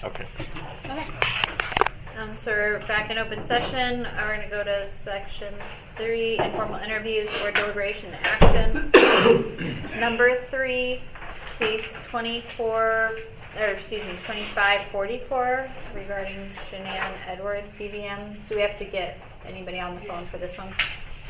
Okay. Okay. So we're back in open session. We're going to go to section 3, informal interviews for deliberation and action. Number 3, case 2544 regarding Shanann Edwards, DVM. Do we have to get anybody on the phone for this one?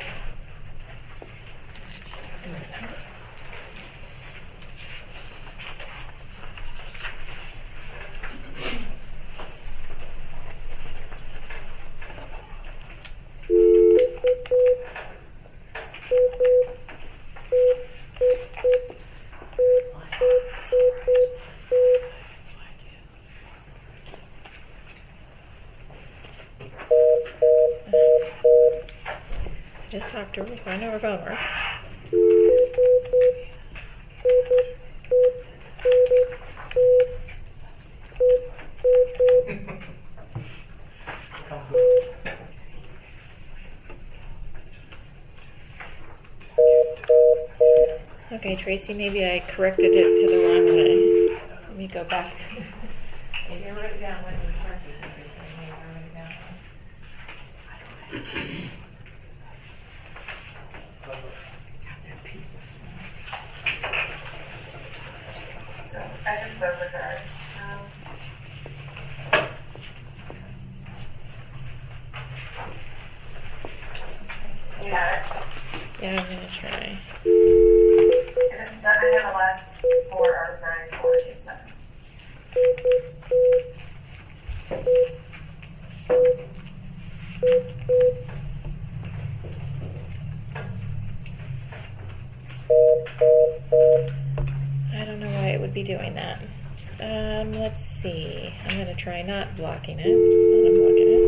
Just talk to her, so I know her phone works. Okay, Tracy, maybe I corrected it to the wrong way. Let me go back. If you wrote it down when you corrected it, I wrote it down. So I just spoke with her. Do you have it? Yeah, I'm gonna try. I have the last 4 are 9427. I don't know why it would be doing that. Let's see. I'm gonna try not blocking it. Not unblocking it.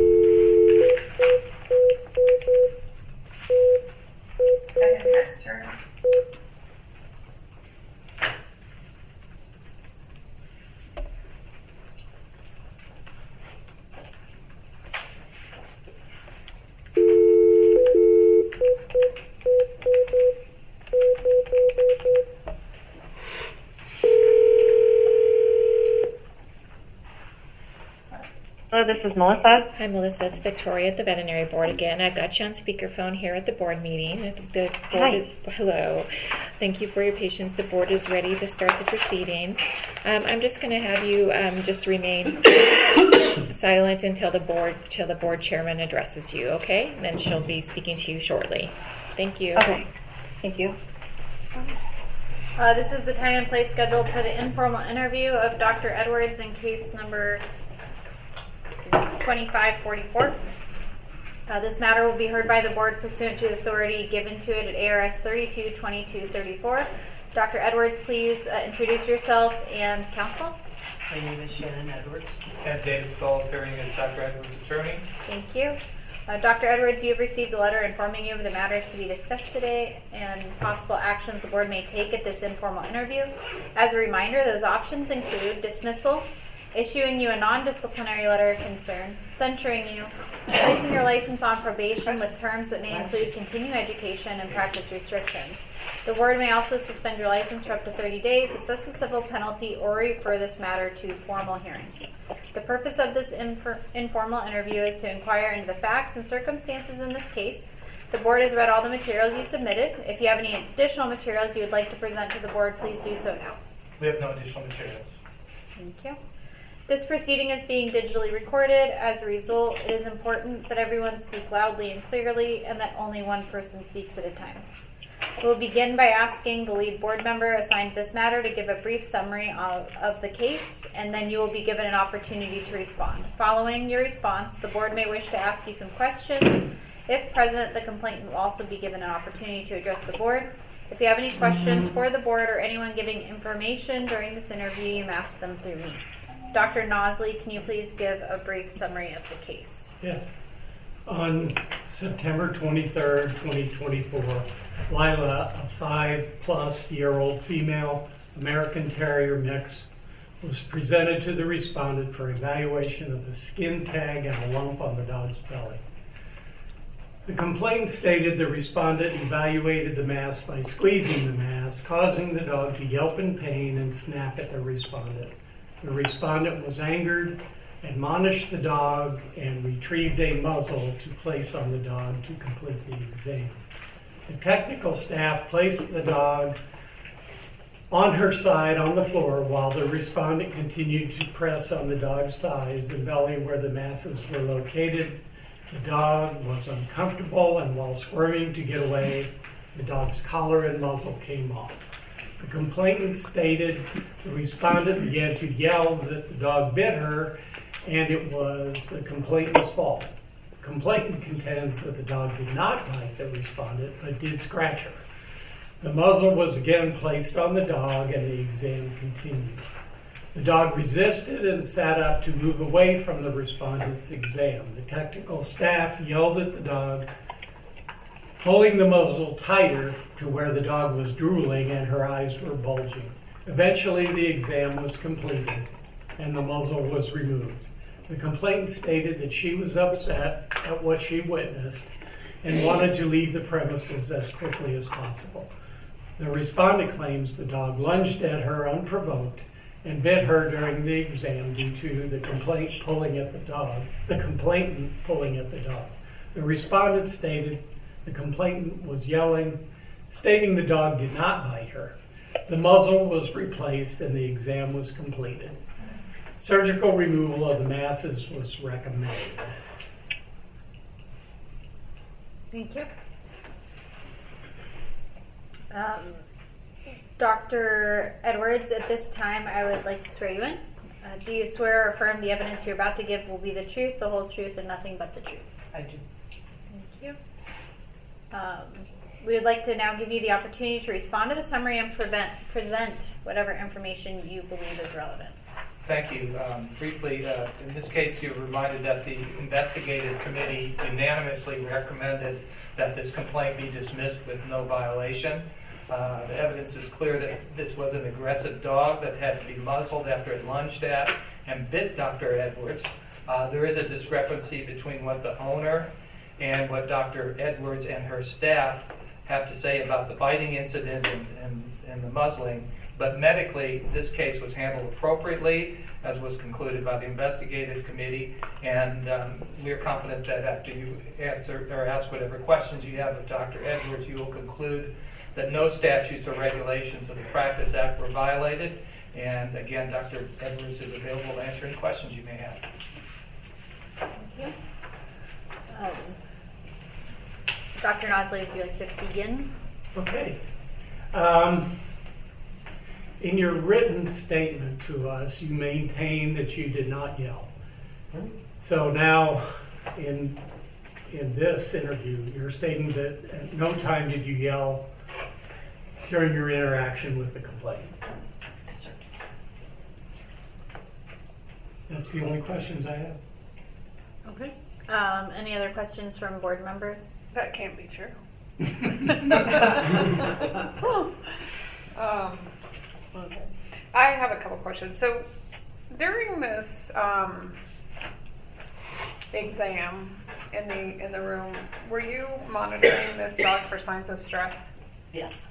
I can text her. Hello, this is Melissa. Hi, Melissa. It's Victoria at the Veterinary Board again. I've got you on speakerphone here at the board meeting. The board is, hello. Thank you for your patience. The board is ready to start the proceeding. I'm just going to have you just remain silent until the board chairman addresses you. Okay? And then she'll be speaking to you shortly. Thank you. Okay. Thank you. This is the time and place scheduled for the informal interview of Dr. Edwards in case number 2544. This matter will be heard by the board pursuant to authority given to it at ARS 322234. Dr. Edwards, please introduce yourself and counsel. My name is Shanann Edwards. And David Stoll, appearing as Dr. Edwards' attorney. Thank you. Dr. Edwards, you have received a letter informing you of the matters to be discussed today and possible actions the board may take at this informal interview. As a reminder, those options include dismissal, issuing you a non-disciplinary letter of concern, censuring you, placing your license on probation with terms that may include continuing education and practice restrictions. The board may also suspend your license for up to 30 days, assess a civil penalty, or refer this matter to formal hearing. The purpose of this informal interview is to inquire into the facts and circumstances in this case. The board has read all the materials you submitted. If you have any additional materials you would like to present to the board, please do so now. We have no additional materials. Thank you. This proceeding is being digitally recorded. As a result, it is important that everyone speak loudly and clearly and that only one person speaks at a time. We'll begin by asking the lead board member assigned to this matter to give a brief summary of the case, and then you will be given an opportunity to respond. Following your response, the board may wish to ask you some questions. If present, the complainant will also be given an opportunity to address the board. If you have any questions for the board or anyone giving information during this interview, you may ask them through me. Dr. Nosley, can you please give a brief summary of the case? Yes. On September 23rd, 2024, Lila, a 5-plus-year-old female American Terrier mix, was presented to the respondent for evaluation of a skin tag and a lump on the dog's belly. The complaint stated the respondent evaluated the mass by squeezing the mass, causing the dog to yelp in pain and snap at the respondent. The respondent was angered, admonished the dog, and retrieved a muzzle to place on the dog to complete the exam. The technical staff placed the dog on her side on the floor while the respondent continued to press on the dog's thighs and belly where the masses were located. The dog was uncomfortable, and while squirming to get away, the dog's collar and muzzle came off. The complainant stated the respondent began to yell that the dog bit her, and it was the complainant's fault. The complainant contends that the dog did not bite the respondent, but did scratch her. The muzzle was again placed on the dog, and the exam continued. The dog resisted and sat up to move away from the respondent's exam. The technical staff yelled at the dog, pulling the muzzle tighter to where the dog was drooling and her eyes were bulging. Eventually, the exam was completed, and the muzzle was removed. The complainant stated that she was upset at what she witnessed and wanted to leave the premises as quickly as possible. The respondent claims the dog lunged at her unprovoked and bit her during the exam due to the complainant pulling at the dog. The respondent stated the complainant was yelling, stating the dog did not bite her. The muzzle was replaced and the exam was completed. Surgical removal of the masses was recommended. Thank you. Dr. Edwards, at this time I would like to swear you in. Do you swear or affirm the evidence you're about to give will be the truth, the whole truth, and nothing but the truth? I do. Thank you. We would like to now give you the opportunity to respond to the summary and present whatever information you believe is relevant. Thank you. Briefly, in this case, you're reminded that the investigative committee unanimously recommended that this complaint be dismissed with no violation. The evidence is clear that this was an aggressive dog that had to be muzzled after it lunged at and bit Dr. Edwards. There is a discrepancy between what the owner and what Dr. Edwards and her staff have to say about the biting incident and the muzzling. But medically, this case was handled appropriately, as was concluded by the investigative committee, and we are confident that after you answer or ask whatever questions you have of Dr. Edwards, you will conclude that no statutes or regulations of the Practice Act were violated. And again, Dr. Edwards is available to answer any questions you may have. Thank you. Dr. Nosley, would you like to begin? Okay. In your written statement to us, you maintain that you did not yell. So now, in this interview, you're stating that at no time did you yell during your interaction with the complainant. Yes, sir. That's the only questions I have. Okay. Any other questions from board members? That can't be true. Okay. I have a couple questions. So during this exam in the room, were you monitoring this dog for signs of stress? Yes.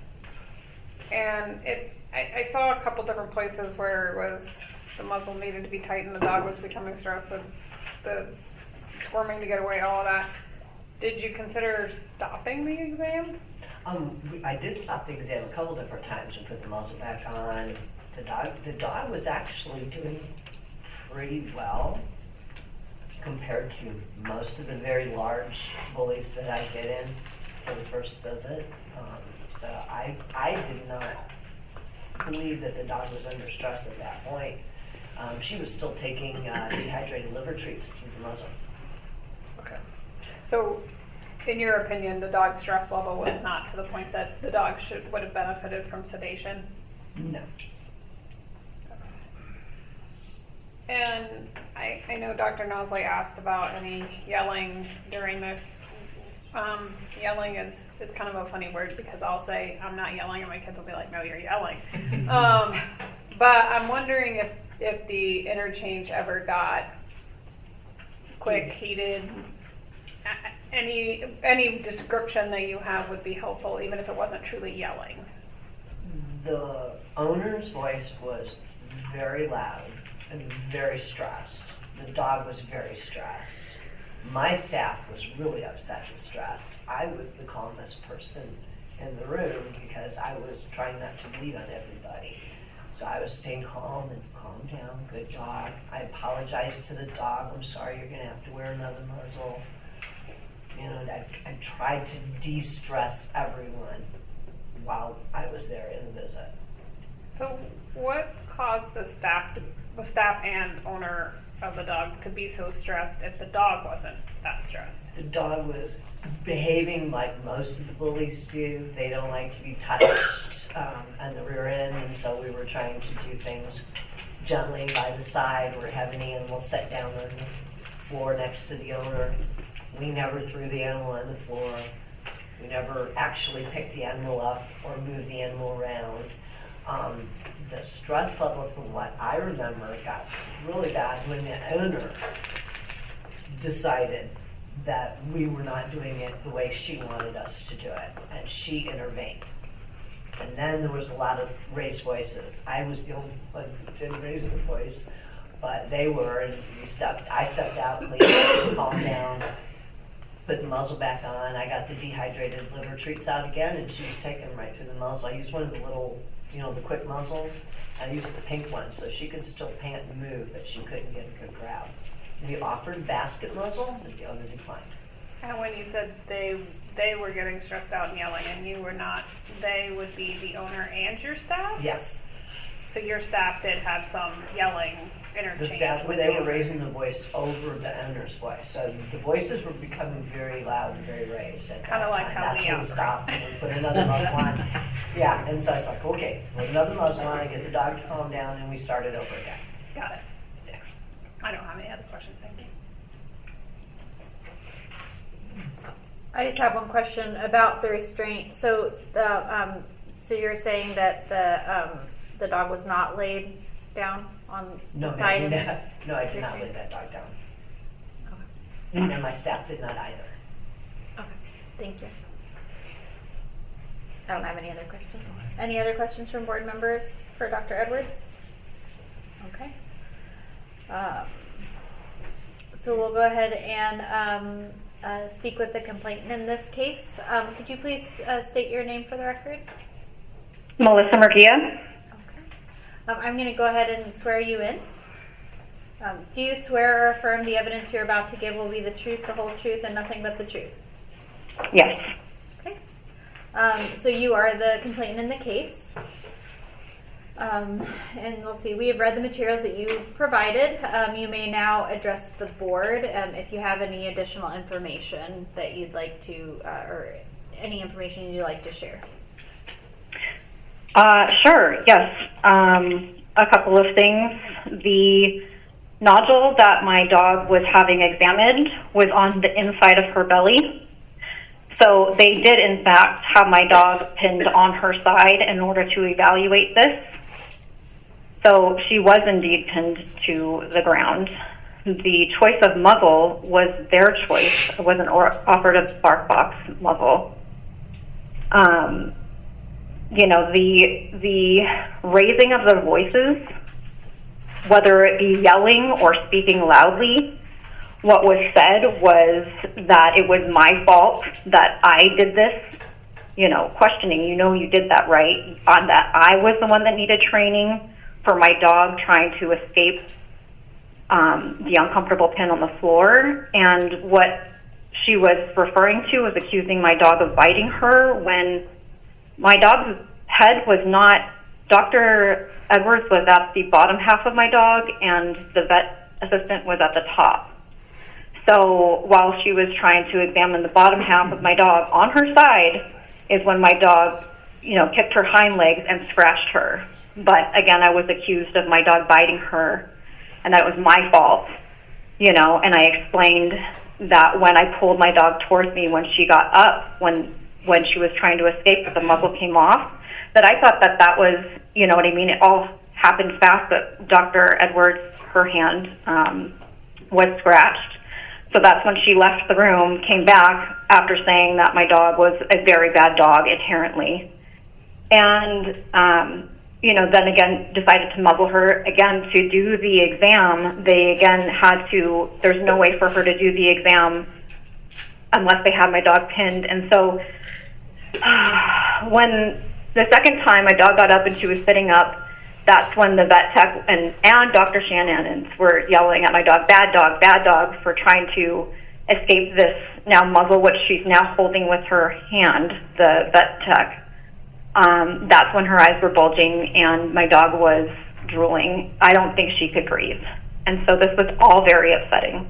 And I saw a couple different places where it was the muzzle needed to be tightened, the dog was becoming stressed, the squirming to get away, all of that. Did you consider stopping the exam? I did stop the exam a couple different times and put the muzzle back on. The dog was actually doing pretty well compared to most of the very large bullies that I get in for the first visit. So I did not believe that the dog was under stress at that point. She was still taking dehydrated liver treats through the muzzle. Okay. So, in your opinion, the dog's stress level was not to the point that the dog would have benefited from sedation? No. And I know Dr. Nosley asked about any yelling during this. Yelling is kind of a funny word because I'll say I'm not yelling and my kids will be like, no, you're yelling. But I'm wondering if the interchange ever got quick, heated. Any description that you have would be helpful, even if it wasn't truly yelling. The owner's voice was very loud and very stressed. The dog was very stressed. My staff was really upset and stressed. I was the calmest person in the room because I was trying not to bleed on everybody. So I was staying calm and calm down, good dog. I apologized to the dog. I'm sorry, you're going to have to wear another muzzle. You know, I tried to de-stress everyone while I was there in the visit. So what caused the staff and owner of the dog to be so stressed if the dog wasn't that stressed? The dog was behaving like most of the bullies do. They don't like to be touched on the rear end, and so we were trying to do things gently by the side. We're having the animal set down on the floor next to the owner. We never threw the animal on the floor. We never actually picked the animal up or moved the animal around. The stress level, from what I remember, got really bad when the owner decided that we were not doing it the way she wanted us to do it, and she intervened. And then there was a lot of raised voices. I was the only one who didn't raise the voice, but they were, and I stepped out, cleaned up, calmed down, put the muzzle back on. I got the dehydrated liver treats out again, and she was taking them right through the muzzle. I used one of the little, the quick muzzles. I used the pink one so she could still pant and move, but she couldn't get a good grab. We offered basket muzzle, but the owner declined. And when you said they were getting stressed out and yelling, and you were not, they would be the owner and your staff? Yes. So your staff did have some yelling interchange. The staff, they were raising the voice over the owner's voice. So the voices were becoming very loud and very raised at Kind of like how That's we when we stopped and we put another muzzle on. Yeah, and so I was like, okay, put another muzzle on, get the dog to calm down, and we started over again. Got it. Yeah. I don't have any other questions. Thank you. I just have one question about the restraint. So so you're saying that the dog was not laid down on No, the side of it? no, I did not lay that dog down. Okay. And my staff did not either. Okay. Thank you. I don't have any other questions. Any other questions from board members for Dr. Edwards? Okay. So we'll go ahead and speak with the complainant in this case. Could you please state your name for the record? Melissa Murguia. Okay. I'm going to go ahead and swear you in. Do you swear or affirm the evidence you're about to give will be the truth, the whole truth, and nothing but the truth? Yes. Okay. So you are the complainant in the case. And let's see, we have read the materials that you've provided. You may now address the board if you have any additional information that you'd like to, or any information you'd like to share. Sure, yes. A couple of things. The nodule that my dog was having examined was on the inside of her belly. So they did, in fact, have my dog pinned on her side in order to evaluate this. So she was indeed pinned to the ground. The choice of muzzle was their choice. It wasn't offered a BarkBox muzzle. The raising of the voices, whether it be yelling or speaking loudly, what was said was that it was my fault that I did this, questioning, you did that right, on that I was the one that needed training for my dog trying to escape the uncomfortable pin on the floor. And what she was referring to was accusing my dog of biting her when my dog's head was not, Dr. Edwards was at the bottom half of my dog and the vet assistant was at the top. So while she was trying to examine the bottom half of my dog on her side is when my dog, kicked her hind legs and scratched her. But again, I was accused of my dog biting her and that it was my fault, and I explained that when I pulled my dog towards me when she got up, when she was trying to escape, but the muzzle came off, that I thought that was, it all happened fast, but Dr. Edwards, her hand was scratched. So that's when she left the room, came back after saying that my dog was a very bad dog inherently. And then again decided to muzzle her again to do the exam. They again there's no way for her to do the exam unless they had my dog pinned. And so when the second time my dog got up and she was sitting up, that's when the vet tech and Dr. Shannon were yelling at my dog, bad dog, for trying to escape this now muzzle, which she's now holding with her hand, the vet tech. That's when her eyes were bulging and my dog was drooling. I don't think she could breathe. And so this was all very upsetting.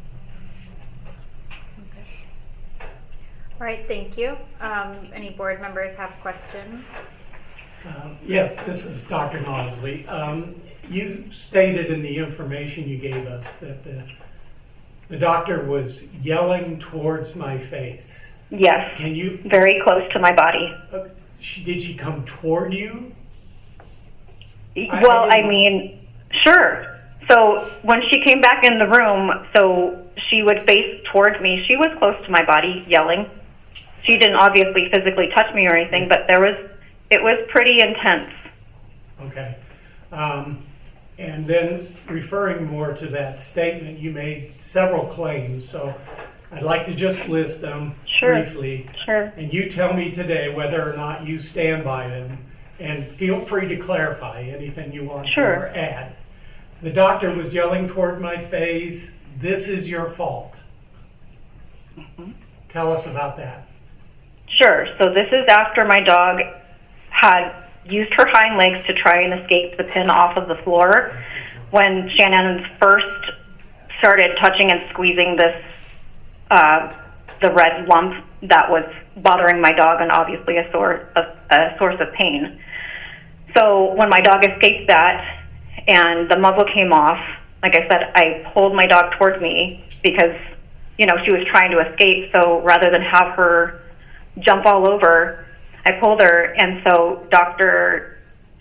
All right, thank you. Any board members have questions? Yes, this is Dr. Nosley. You stated in the information you gave us that the doctor was yelling towards my face. Yes. Can you? Very close to my body. Did she come toward you? Well, I mean, sure. So when she came back in the room, so she would face towards me. She was close to my body, yelling. She didn't obviously physically touch me or anything, but it was pretty intense. Okay. And then referring more to that statement, you made several claims, so I'd like to just list them briefly. Sure. And you tell me today whether or not you stand by them, and feel free to clarify anything you want to or add. The doctor was yelling toward my face, "This is your fault." Mm-hmm. Tell us about that. Sure. So this is after my dog had used her hind legs to try and escape the pin off of the floor. When Shannon first started touching and squeezing this, the red lump that was bothering my dog and obviously a source of pain. So when my dog escaped that and the muzzle came off, like I said, I pulled my dog towards me because, she was trying to escape. So rather than have her jump all over, I pulled her, and so Dr.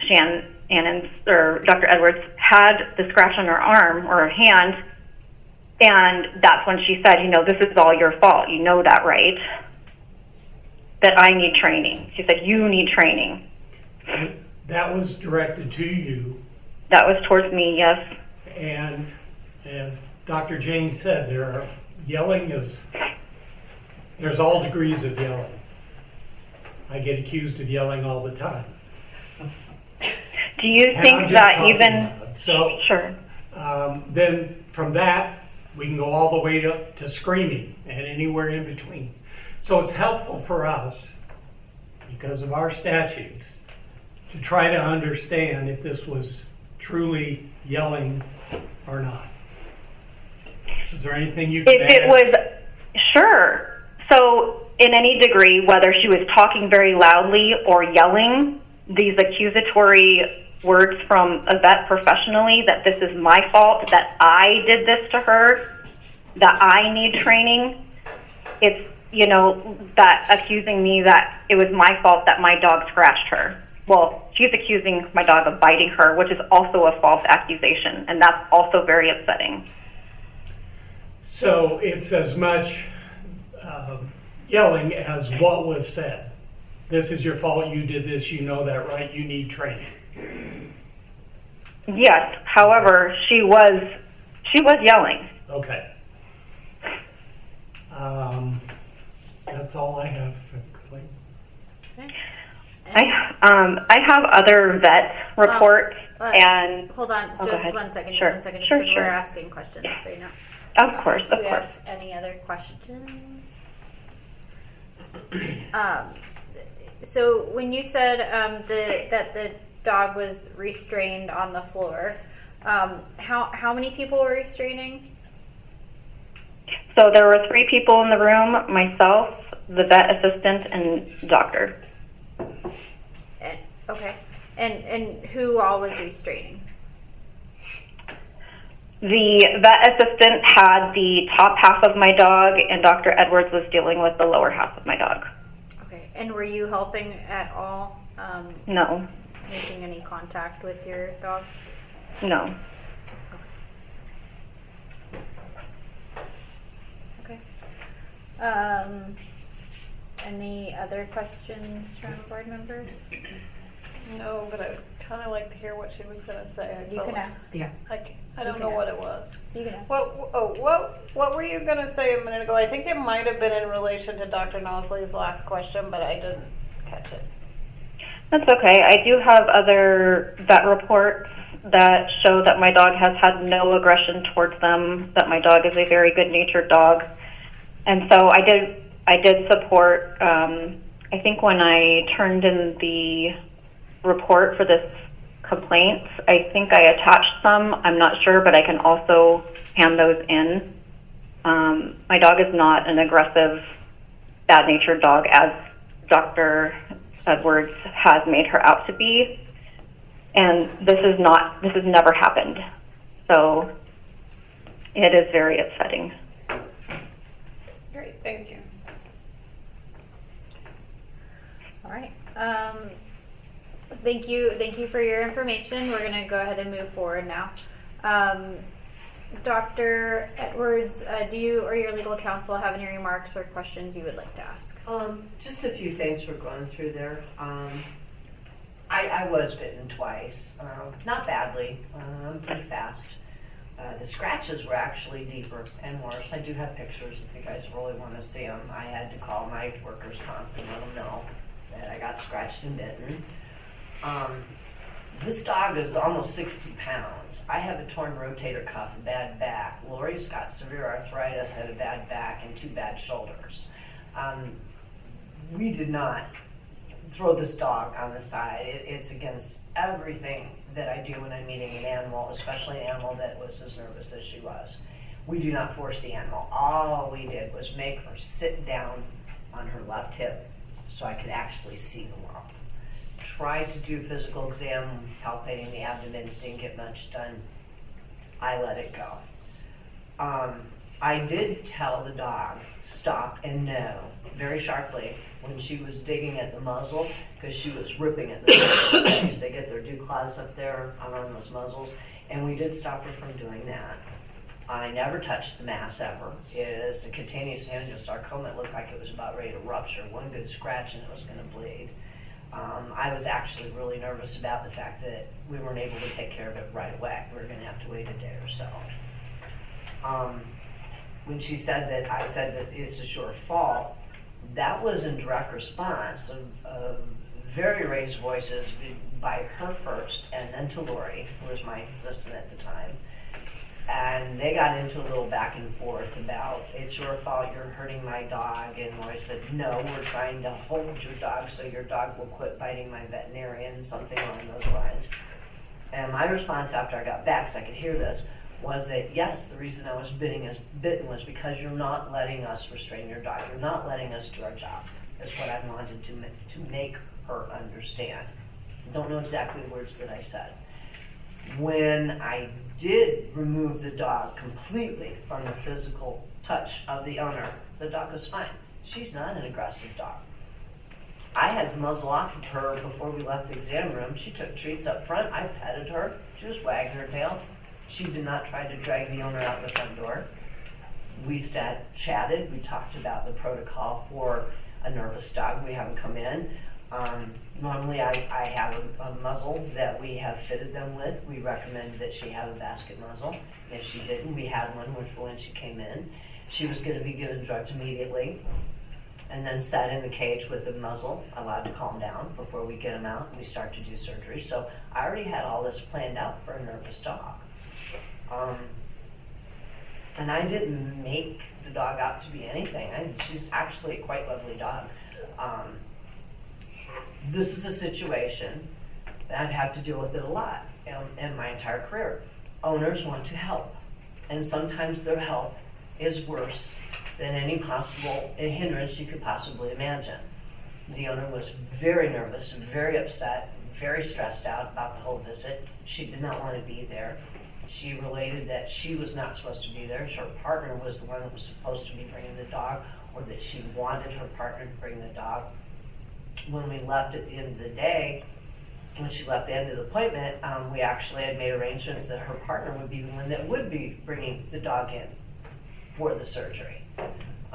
Dr. Edwards had the scratch on her arm or her hand, and that's when she said, this is all your fault. You know that, right? That I need training. She said, you need training. That was directed to you. That was towards me, yes. And as Dr. Jane said, there's all degrees of yelling. I get accused of yelling all the time. Do you think that even... So, sure. Then from that, we can go all the way up to screaming and anywhere in between. So it's helpful for us, because of our statutes, to try to understand if this was truly yelling or not. Is there anything you can add? If it was... Sure. So in any degree, whether she was talking very loudly or yelling, these accusatory words from a vet professionally that this is my fault, that I did this to her, that I need training, it's, that accusing me that it was my fault that my dog scratched her. Well, she's accusing my dog of biting her, which is also a false accusation, and that's also very upsetting. So it's as much yelling as what was said. This is your fault, you did this, you know that, right? You need training. Yes. However, she was yelling. Okay. That's all I have for complaint. Okay. I have other vet reports and... Hold on, just 1 second. Sure. 1 second. Sure. We're asking questions, so you know. Of course. Do we have any other questions? So when you said that the dog was restrained on the floor, how many people were restraining? So there were 3 people in the room, myself, the vet assistant, and doctor. Okay. And who all was restraining? The vet assistant had the top half of my dog, and Dr. Edwards was dealing with the lower half of my dog. Okay. And were you helping at all? No. Making any contact with your dog? No. Okay. Any other questions from board members? No, but I kind of like to hear what she was going to say. You can ask. Yeah. I don't You know can what ask. it was. You can ask. What were you going to say a minute ago? I think it might have been in relation to Dr. Nosley's last question, but I didn't catch it. That's okay. I do have other vet reports that show that my dog has had no aggression towards them, that my dog is a very good-natured dog. And so I did support, I think when I turned in the report for this complaint, I think I attached some. I'm not sure, but I can also hand those in. My dog is not an aggressive, bad-natured dog as Dr. Edwards has made her out to be. And this has never happened. So it is very upsetting. Great, thank you. All right. Thank you for your information. We're going to go ahead and move forward now. Dr. Edwards, do you or your legal counsel have any remarks or questions you would like to ask? Just a few things we're going through there. I was bitten twice, not badly, pretty fast. The scratches were actually deeper and worse. I do have pictures if you guys really want to see them. I had to call my workers' comp and let them know that I got scratched and bitten. This dog is almost 60 pounds. I have a torn rotator cuff, a bad back. Lori's got severe arthritis and a bad back and 2 bad shoulders. We did not throw this dog on the side. It's against everything that I do when I'm meeting an animal, especially an animal that was as nervous as she was. We do not force the animal. All we did was make her sit down on her left hip so I could actually see the lump. Tried to do physical exam, palpating the abdomen, didn't get much done. I let it go. I did tell the dog, stop and no, very sharply, when she was digging at the muzzle, because she was ripping at the muzzle. They get their dew claws up there around those muzzles, and we did stop her from doing that. I never touched the mass ever. It is a cutaneous angiosarcoma. It looked like it was about ready to rupture. One good scratch and it was going to bleed. I was actually really nervous about the fact that we weren't able to take care of it right away. We were going to have to wait a day or so. When she said that, I said that it's a sure fault, that was in direct response of very raised voices by her first, and then to Lori, who was my assistant at the time. And they got into a little back and forth about, it's your fault, you're hurting my dog. And Lori said, no, we're trying to hold your dog so your dog will quit biting my veterinarian, something along those lines. And my response after I got back, because I could hear this, was that yes, the reason I was bitten was because you're not letting us restrain your dog. You're not letting us do our job. That's what I wanted to make her understand. I don't know exactly the words that I said. When I did remove the dog completely from the physical touch of the owner, the dog was fine. She's not an aggressive dog. I had to muzzle off of her before we left the exam room. She took treats up front. I petted her. She was wagging her tail. She did not try to drag the owner out the front door. We chatted. We talked about the protocol for a nervous dog. We have them come in. Normally I have a muzzle that we have fitted them with. We recommend that she have a basket muzzle. If she didn't, we had one when she came in. She was going to be given drugs immediately and then sat in the cage with the muzzle, allowed to calm down before we get them out and we start to do surgery. So I already had all this planned out for a nervous dog. And I didn't make the dog out to be anything. She's actually a quite lovely dog. This is a situation that I've had to deal with it a lot in my entire career. Owners want to help, and sometimes their help is worse than any possible hindrance you could possibly imagine. The owner was very nervous, very upset, very stressed out about the whole visit. She did not want to be there. She related that she was not supposed to be there. Her partner was the one that was supposed to be bringing the dog, or that she wanted her partner to bring the dog. When we left at the end of the day, when she left the end of the appointment, we actually had made arrangements that her partner would be the one that would be bringing the dog in for the surgery.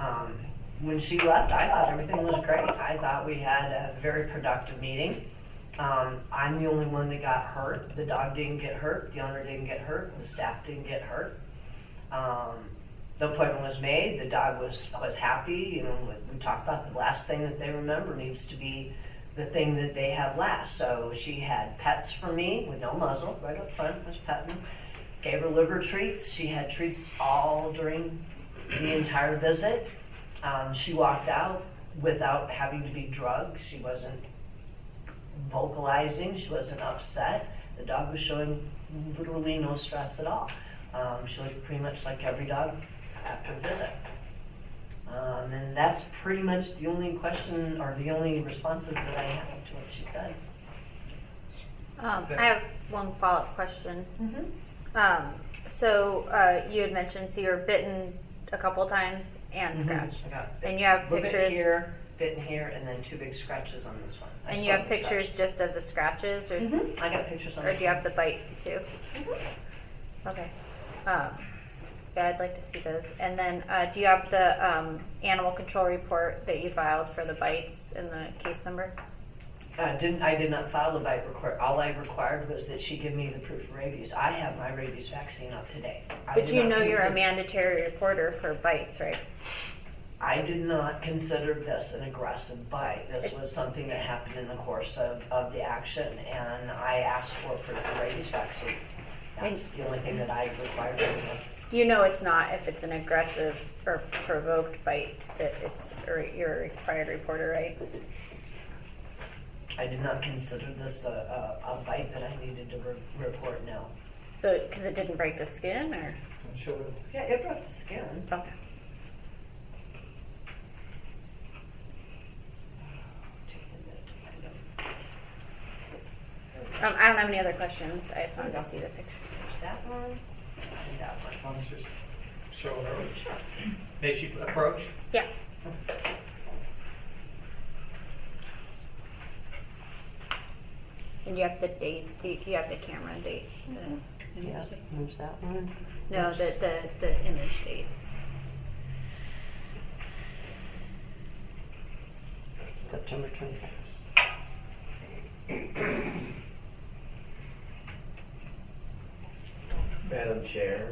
When she left, I thought everything was great. I thought we had a very productive meeting. I'm the only one that got hurt. The dog didn't get hurt. The owner didn't get hurt. The staff didn't get hurt. The appointment was made. The dog was happy. You know, we talked about the last thing that they remember needs to be the thing that they have last. So she had pets for me with no muzzle right up front. Was petting. Gave her liver treats. She had treats all during the entire visit. She walked out without having to be drugged. She wasn't vocalizing. She wasn't upset. The dog was showing literally no stress at all. She looked pretty much like every dog after the visit. And that's pretty much the only question or the only responses that I have to what she said. I have one follow-up question. So you had mentioned, so you were bitten a couple times and scratched. I got And you have a little pictures, bit here, bitten here, and then 2 big scratches on this one. I and still you have the scratch. pictures just of the scratches, or, I got pictures on or this do you one. have the bites too? Okay. Yeah, I'd like to see those. And then, do you have the animal control report that you filed for the bites and the case number? I did not file the bite report. All I required was that she give me the proof of rabies. I have my rabies vaccine up to date. But you know you're a mandatory reporter for bites, right? I did not consider this an aggressive bite. This was something that happened in the course of the action, and I asked for proof of rabies vaccine. That's the only thing that I required from her. You know it's not if it's an aggressive or provoked bite that it's, or you're a required reporter, right? I did not consider this a bite that I needed to report now. So, because it didn't break the skin, or? Yeah, it broke the skin. Okay. I don't have any other questions. I just wanted to see the pictures. There's that one and that one. Why don't you just show her? Sure. May she approach? Yeah. And you have the date. You have the camera date. Yeah, there's that one. No, the image dates. September 26th. Madam Chair,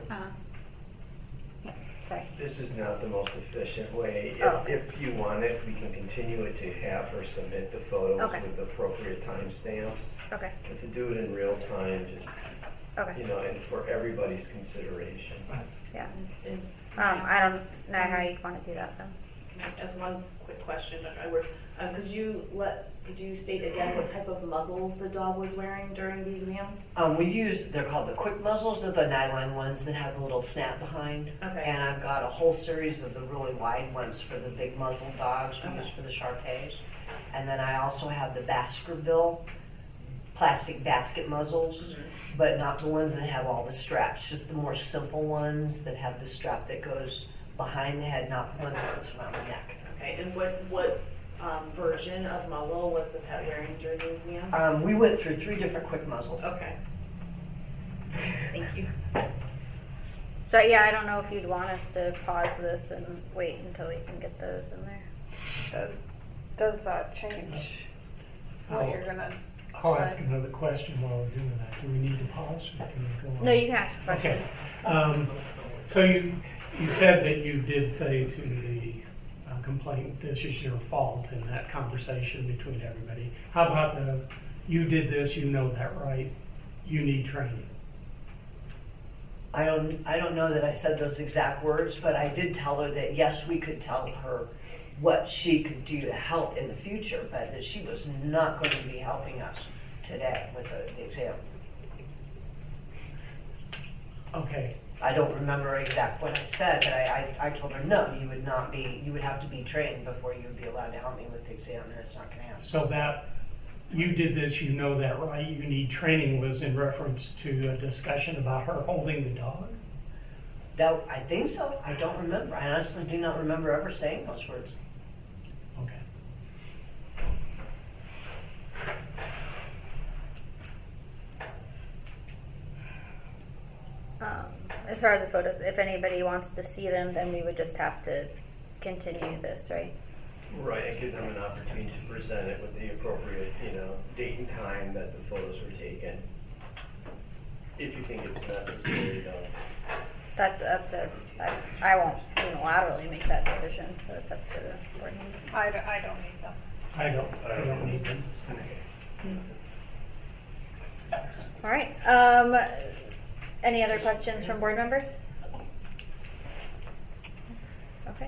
Sorry. this is not the most efficient way. Oh. If you want it, we can continue it to have her submit the photos Okay. with appropriate timestamps. Okay. But to do it in real time, just, Okay. you know, and for everybody's consideration. Yeah. And I don't know how you want to do that though. just ask one quick question, Dr. Edwards. Could you state again what type of muzzle the dog was wearing during the exam? They're called the quick muzzles. They're the nylon ones that have a little snap behind. Okay. And I've got a whole series of the really wide ones for the big muzzle dogs we use for the Shar-Peis. And then I also have the Baskerville plastic basket muzzles, but not the ones that have all the straps, just the more simple ones that have the strap that goes behind the head, not the one that goes around the neck. Okay, and what version of muzzle was the pet wearing during the exam? We went through 3 different quick muzzles. Okay. Thank you. So yeah, I don't know if you'd want us to pause this and wait until we can get those in there. Does that change what you're gonna? I'll ask another question while we're doing that. Do we need to pause or can we go on? No, you can ask a question. Okay. So you said that you did say to the complainant this is your fault in that conversation between everybody. How about you did this, you know that, right? You need training. I don't know that I said those exact words, but I did tell her that yes, we could tell her what she could do to help in the future, but that she was not going to be helping us today with the exam. Okay. I don't remember exact what I said, but I told her no, you would have to be trained before you would be allowed to help me with the exam, and it's not going to happen. So that you did this, you know that, right? You need training was in reference to a discussion about her holding the dog? That, I think so. I don't remember. I honestly do not remember ever saying those words. Okay. As far as the photos, if anybody wants to see them, then we would just have to continue this, right? Right, and give them an opportunity to present it with the appropriate, date and time that the photos were taken. If you think it's necessary, though. That's up to, I won't unilaterally make that decision, so it's up to the board member. I don't need them. I don't need this. All right. Any other questions from board members? Okay.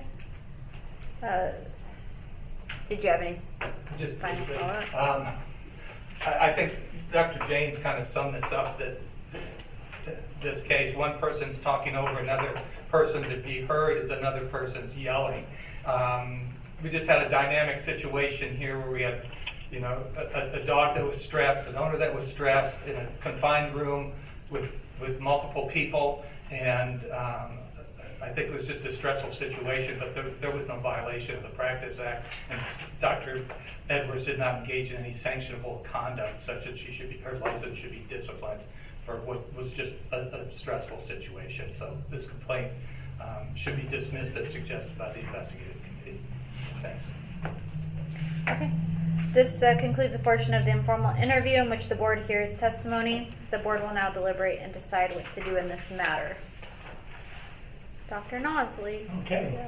Did you have any Just final briefly, follow-up? I think Dr. Janes kind of summed this up, that this case, one person's talking over another person. To be heard is another person's yelling. We just had a dynamic situation here where we had, a dog that was stressed, an owner that was stressed in a confined room with multiple people, and I think it was just a stressful situation, but there was no violation of the Practice Act, and Dr. Edwards did not engage in any sanctionable conduct such that her license should be disciplined for what was just a stressful situation. So this complaint should be dismissed as suggested by the investigative committee. Thanks. Okay. This concludes a portion of the informal interview in which the board hears testimony. The board will now deliberate and decide what to do in this matter. Dr. Nosley. Okay.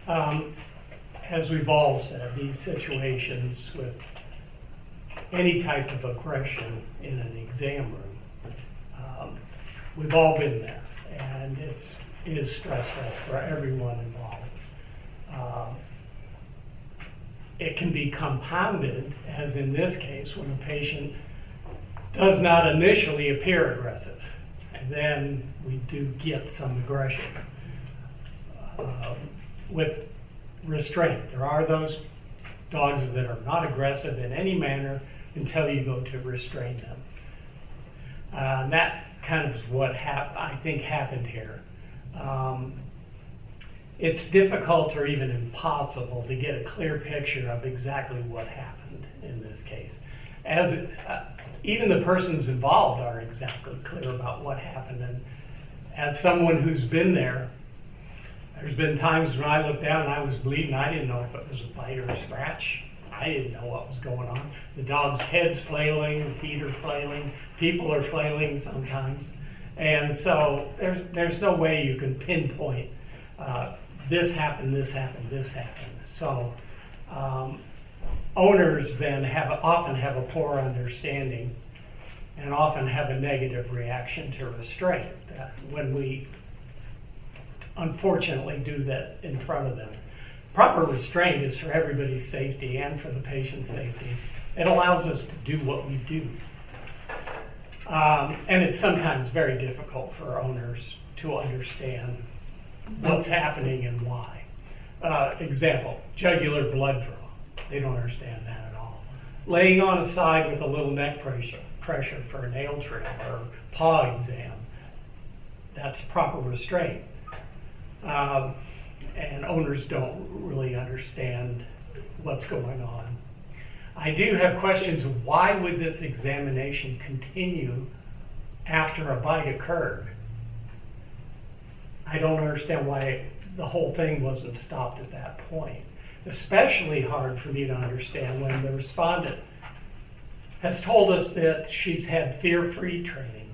As we've all said, these situations with any type of aggression in an exam room, we've all been there, and it is stressful for everyone involved. It can be compounded, as in this case, when a patient does not initially appear aggressive, and then we do get some aggression with restraint. There are those dogs that are not aggressive in any manner until you go to restrain them. And that kind of is what I think happened here. It's difficult or even impossible to get a clear picture of exactly what happened in this case. Even the persons involved aren't exactly clear about what happened. And as someone who's been there, there's been times when I looked down and I was bleeding. I didn't know if it was a bite or a scratch. I didn't know what was going on. The dog's head's flailing, the feet are flailing, people are flailing sometimes. And so there's no way you can pinpoint this happened, this happened, this happened. So owners then often have a poor understanding and often have a negative reaction to restraint when we unfortunately do that in front of them. Proper restraint is for everybody's safety and for the patient's safety. It allows us to do what we do. And it's sometimes very difficult for owners to understand what's happening and why. Example, jugular blood draw. They don't understand that at all. Laying on a side with a little neck pressure for a nail trim or paw exam, that's proper restraint. And owners don't really understand what's going on. I do have questions. Why would this examination continue after a bite occurred? I don't understand why the whole thing wasn't stopped at that point. Especially hard for me to understand when the respondent has told us that she's had fear-free training.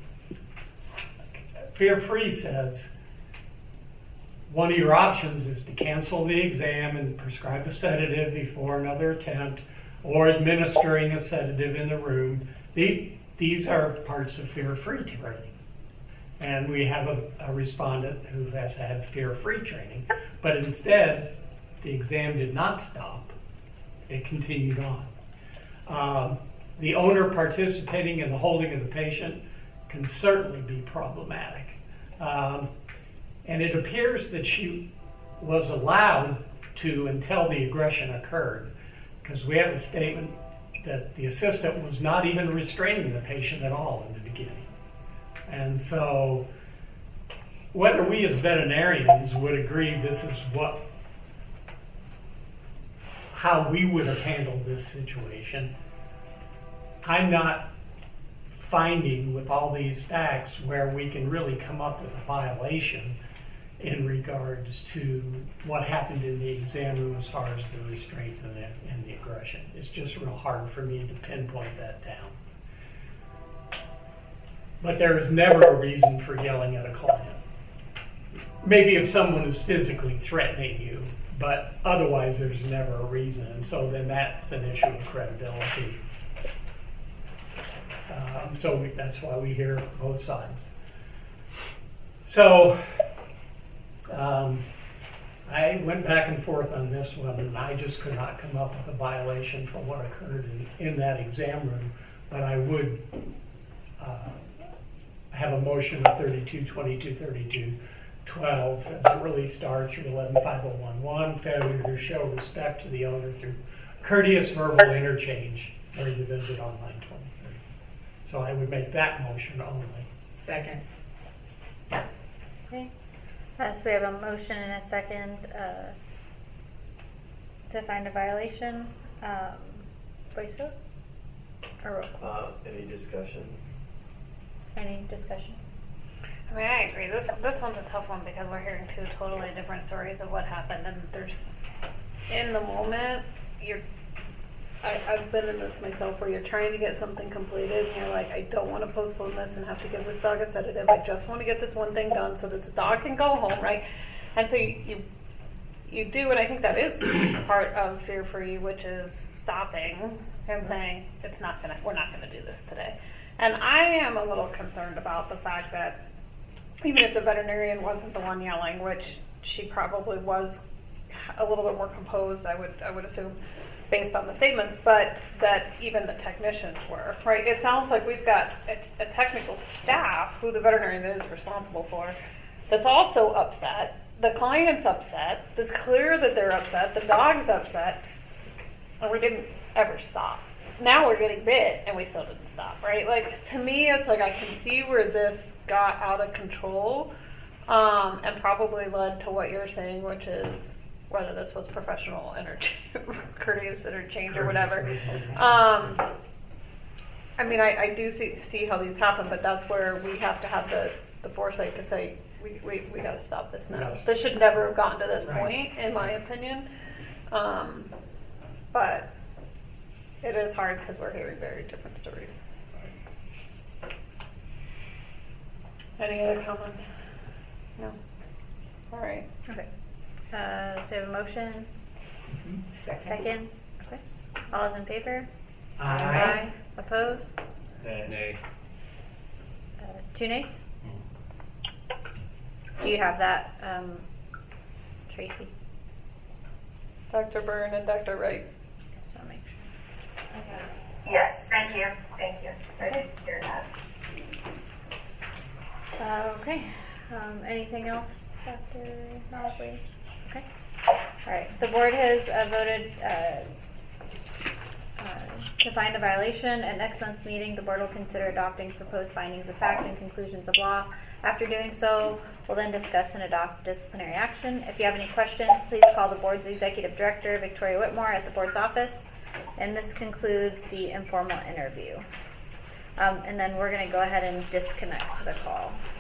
Fear-free says one of your options is to cancel the exam and prescribe a sedative before another attempt, or administering a sedative in the room. These are parts of fear-free training. And we have a respondent who has had fear-free training, but instead, the exam did not stop. It continued on. The owner participating in the holding of the patient can certainly be problematic. And it appears that she was allowed to until the aggression occurred, because we have a statement that the assistant was not even restraining the patient at all in the beginning. And so whether we as veterinarians would agree this is how we would have handled this situation, I'm not finding with all these facts where we can really come up with a violation in regards to what happened in the exam room as far as the restraint and the aggression. It's just real hard for me to pinpoint that down. But there is never a reason for yelling at a client. Maybe if someone is physically threatening you, but otherwise there's never a reason. And so then that's an issue of credibility. That's why we hear both sides. So I went back and forth on this one, and I just could not come up with a violation for what occurred in that exam room. But I would have a motion of 3222, 3212 as it relates to R3115011, failure to show respect to the owner through courteous verbal interchange during the visit on line 23. So I would make that motion only. Second. Okay. So we have a motion and a second to find a violation. Voice vote? Or roll call? Any discussion? Any discussion? I mean, I agree. This one's a tough one because we're hearing two totally different stories of what happened, and there's, in the moment, I've been in this myself where you're trying to get something completed and you're like, I don't want to postpone this and have to give this dog a sedative. I just want to get this one thing done so that this dog can go home, right? And so you do, and I think that is part of Fear for You, which is stopping and saying, we're not gonna do this today. And I am a little concerned about the fact that even if the veterinarian wasn't the one yelling, which she probably was a little bit more composed, I would assume, based on the statements, but that even the technicians were, right? It sounds like we've got a technical staff who the veterinarian is responsible for that's also upset. The client's upset. It's clear that they're upset. The dog's upset. And we didn't ever stop. Now we're getting bit and we still didn't stop, right? Like, to me, it's like I can see where this got out of control and probably led to what you're saying, which is whether this was professional courteous interchange or whatever. I mean, I do see how these happen, but that's where we have to have the foresight to say, we got to stop this now. Yes. This should never have gotten to this Right. point, in my opinion. But it is hard because we're hearing very different stories. Any other comments? No? All right. Okay. So we have a motion. Second. Second. Okay. All those in favor? Aye. Opposed? Nay. 2 nays? Do you have that, Tracy? Dr. Byrne and Dr. Wright. Just wanna make sure. Yes, thank you. Thank you. I did hear that. Okay. Anything else, Dr. Nosley? Okay. All right. The board has voted to find a violation. At next month's meeting, the board will consider adopting proposed findings of fact and conclusions of law. After doing so, we'll then discuss and adopt disciplinary action. If you have any questions, please call the board's executive director, Victoria Whitmore, at the board's office. And this concludes the informal interview. And then we're going to go ahead and disconnect the call.